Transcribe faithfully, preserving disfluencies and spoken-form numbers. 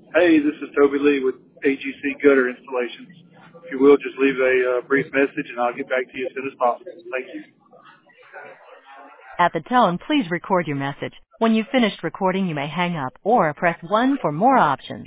Hey, this is Toby Lee with A G C Gutter Installations. If you will, just leave a uh, brief message and I'll get back to you as soon as possible. Thank you. At the tone, please record your message. When you've finished recording, you may hang up or press one for more options.